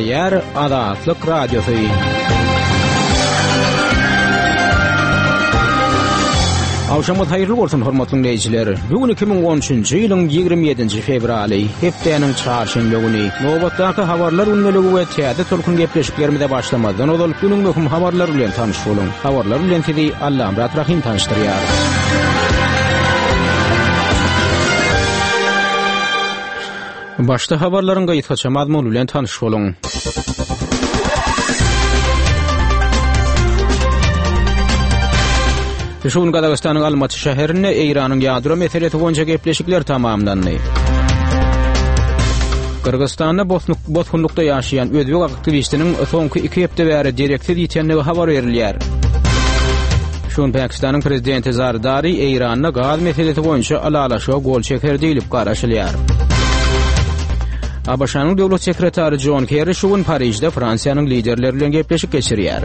yer Azatlyk Radiosu. Awşamyz haýyrly bolsun hormatly dinleýijiler. Bugün 2013-nji ýylyň 27-nji fevraly, hepdeniň çarşamba güni. Nowatdaky habarlar ünlüligi we täze türkün gepleşiklerimize başlamadan ol günüň möhüm habarlary bilen tanyş bolun. Habarlar bilen sizi Allaham Rahim tanıştyrýar. Başta habarlaryň gaýtgaça mazmuny bilen tanyş bolun. Şuň Gazagystanyň Almaty şäherinde Eýranyň ýadro meselesi boýunça gepleşikler tamamlandy. Kyrgyzstanda botkunlukda ýaşaýan özbek aktivistiniň soňky 2 hepde bäri direksiz ýetenligi habar berilýär. Şuň Pakistanyň prezidenti Zardari Eýranyň gaz meselesi boýunça alalaşyga gol çeker diýilip garaşylýar. Abaşanyň döwlet sekretary John Kerry şuň Paryjda Fransiýanyň liderleri bilen gepleşik geçirýär.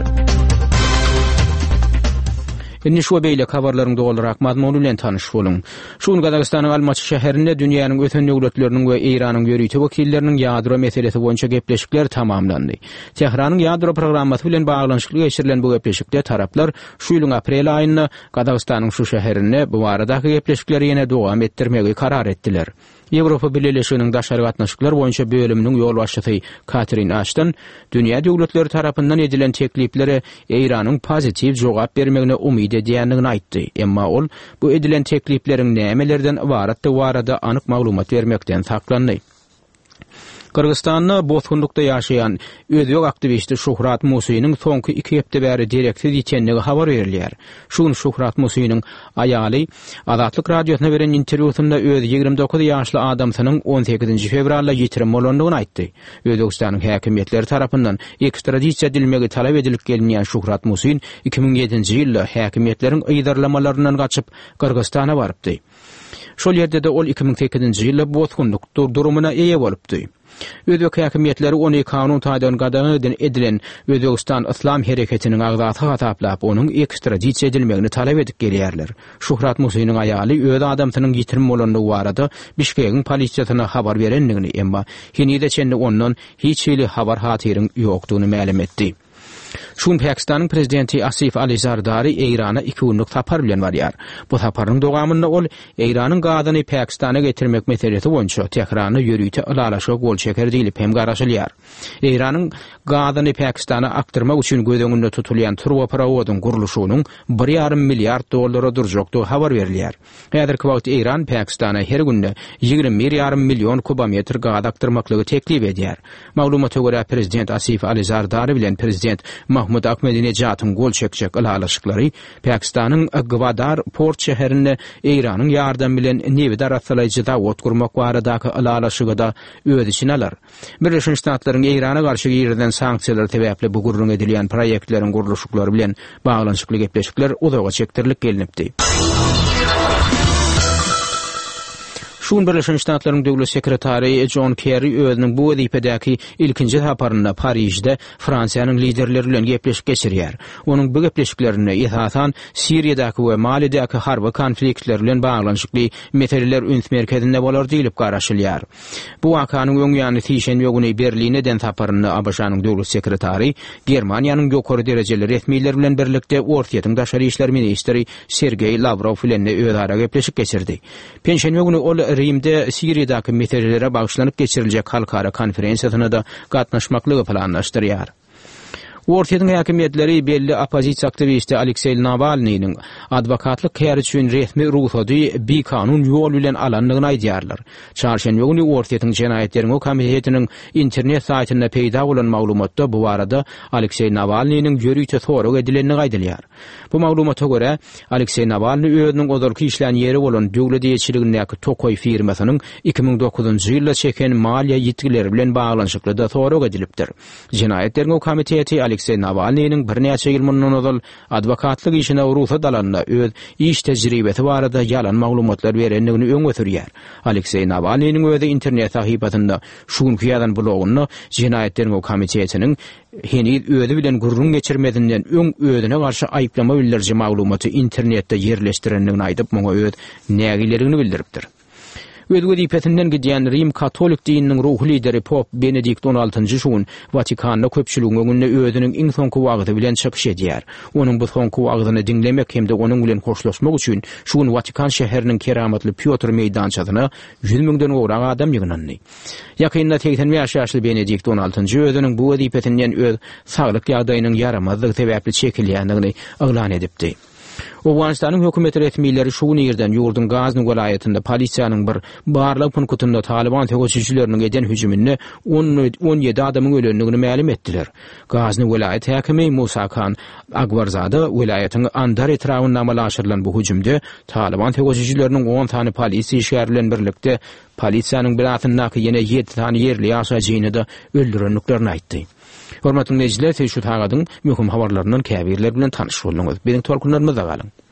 Indi şu beýle habarlaryň dolarak mazmuny bilen tanyş bolun. Şuň Gazagystanyň Almaty şäherinde dünýäniň öten döwletleriniň we Eýranyň ýörüýti wekilleriniň ýadro meselesi boýunça gepleşikler tamamlandy. Tehranyň ýadro programmasy bilen baglanyşykly geçirilen bu gepleşikde taraplar şu ýylyň aprel aýynda Gazagystanyň şu şäherinde bu baradaky gepleşikleri ýene dowam etdirmegi karar etdiler. Ýewropa Birleşiginiň daşary gatnaşyklar boýunça bölüminiň ýol başçysy Catherine Ashton dünýä döwletleri tarapyndan edilen tekliplere Eýranyň pozitiv jogap bermegine umyt edýändigini aýtdy. Emma ol bu edilen teklipleriň nämelerden barada anyk maglumat bermekden saklandy. Kyrgyzstanda botkunlukda ýaşaýan özbek aktivisti Şuhrat Musynyň soňky 2 hepde bäri direksiz ýetenligi habar berilýär. Şuň Şuhrat Musynyň aýaly Azatlyk Radiosyna beren interwýusynda öz 29 ýaşly adamsynyň 18-nji fevralda ýitirim bolandygyny aýtdy. Özbekistanyň häkimetleri tarapyndan ekstradisiýa edilmegi talap edilip gelinýän Şuhrat Musyn 2007-nji ýylda häkimetleriň ýydarlamalaryndan gaçyp Kyrgyzstana barypdy. Şol ýerde de ol 2008-nji ýylda botkunluk durumuna eýe bolupdy. Özbek häkimetleri ony kanun taýdan gadany edilen Özbegistan Islam hereketiniň agzaty gataplap onuň ekstradisiýa edilmegini talap edip gelýärler. Şuhrat Musynyň aýaly öz adamsynyň ýitirim bolandygy barada Bişkegiň polisiýasyna habar berendigini, emma hinide çenli ondan hiç hili habar hatyryň ýokdugyny ma'lum etdi. Şuň Pakistanyň prezidenti Asif Ali Zardari Eýrana 2 günlük tapar bilen barýar. Bu taparyň dowamynda ol Eýranyň gazyny Pakistana getirmek meselesi boýunça Tehrany ýörüýte alalaşyga gol çeker diýilip hem garaşylýar. Eýranyň gazyny Pakistana aktyrmak üçin göz tutulýan turboprowodyň gurulşynyň $1,5 milyard durjakdygy habar berilýär. Häzirki wagt Eýran Pakistana her günde 21,5 milyon kubometr gaz aktyrmaklygy teklip edýär. Maglumata görä prezident Asif Ali Zardari bilen prezident Mahmud Ahmedinejatyň gol çekjek alalaşyklary Pakistanyň Gwadar port şäherinde Eýranyň ýardam bilen Nevida ratsalyjy zawod gurmak baradaky alalaşyga da öz içine alar. Birleşmiş Ştatlaryň Eýrana garşy ýerden sanksiýalar sebäpli bu gurrun edilýän proýektleriň gurulşyklary bilen baglanyşykly gepleşikler uzaga çekdirilip gelinipdi. Şuň Birleşmiş Ştatlaryň döwlet sekretary John Kerry özüniň bu wezipedäki ilkinji taparynda Paryjda Fransiýanyň liderleri bilen gepleşik geçirýär. Onuň bu gepleşiklerine esasan Siriýadaky we Malidaky harby konfliktler bilen baglanyşykly meseleler üns merkezinde bolar diýilip garaşylýar. Bu wakanyň öňýany Tişenbe güni Berline den taparynda Abaşanyň döwlet sekretary Germaniýanyň ýokary derejeli resmiýetler bilen birlikde Ortaýatyň daşary işler ministri Sergey Lavrov bilen özara gepleşik geçirdi. Penşenbe güni ol Rimde Siriýadaky meselelere bagşlanyp geçiriljek halkara konferensiýasyna da gatnaşmaklygy planlaşdyrýar. Ortaýatyň häkimetleri belli opozisiýa aktivisti Aleksey Navalnyň adwokatlyk käri üçin resmi ruhsady bir kanun ýol bilen alandygyny aýdýarlar. Çarşamba güni Ortaýatyň jenaýetleriň komitetiniň internet saýtynda peýda bolan maglumatda bu barada Aleksey Navalnyň ýörüýte sorag edilenini aýdylýar. Bu maglumata görä Aleksey Navalny özüniň ozalky işlän ýeri bolan döwlet ýetçiligindäki Tokoy firmasynyň 2009-njy ýylda çeken maliýe ýetkileri bilen baglanyşykly da sorag edilipdir. Jenaýetleriň komiteti Aleksey Navalnyň bir näçe ýyl mundan ozal adwokatlyk işine ruhsat alanda öz iş tejribesi barada ýalan maglumatlar berendigini öňe sürýär. Aleksey Navalnyň özü internet sahypasynda şuňky ýazan blogyny jenaýetleriň komitetiniň henüz özü bilen gurrun geçirmedinden özüne garşy aýyplama bildirji maglumaty internetde ýerleşdirendigini aýdyp muňa öz nägilerini bildiripdir. Öz wezipetinden gidýän Rim Katolik dininiň ruhy lideri Pop Benedikt XVI şuun Vatikanda köpçüligiň öňünde özüniň iň soňky wagty bilen çykyş edýär. Onuň bu soňky wagtyny dinlemek hemde onuň bilen hoşlaşmak üçin şuun Vatikan şäheriniň keramatly Piotr meýdançasyna 100 000den gowrak adam ýygnandy. Ýakynda 85 ýaşly Benedikt XVI özüniň bu wezipetinden öz saglyk ýagdaýynyň yaramazlygy sebäpli çekilýändigini elan edipdi. Awganistanyň hökümeti resmiýetleri şu ýerden ýurdun Gazny welaýatynda polisiýanyň bir barlyk punktunda Taliban terrorçylarynın eden hüjüminde 17 adamyň ölendigini ma'lum etdiler. Gazny welaýat häkimi Musa Khan Akbarzada welaýatyň Andar etrafynda amal aşyrylan bu hüjümde Taliban terrorçylarynyň 10 tane polisiýa şäher bilen birlikde polisiýanyň binasyndaky ýene 7 tane ýerli ýaşaýjyny da öldürenliklerini aýtdy. Hormatly dinleyijiler, şu tagadyň möhüm habarlaryndan käbirler bilen tanyş bolduňyz. Biziň tolkunlarymyzda galyň.